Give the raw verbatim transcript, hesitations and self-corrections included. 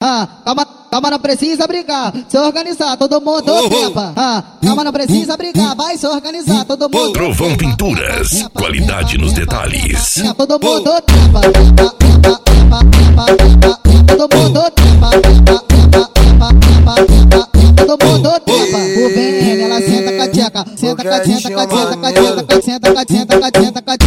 Ah, calma, calma, não precisa brigar. Se organizar, todo mundo trepa. Ah, calma, não precisa brigar. Vai se organizar, todo mundo. Trovão Pinturas, qualidade nos detalhes. Todo mundo trepa. Todo mundo trepa. Todo mundo trepa. O B N, ela senta com a tcheca. Senta com a tcheca, com a tcheca, com a tcheca, senta com a tcheca, com a tcheca, com a tcheca.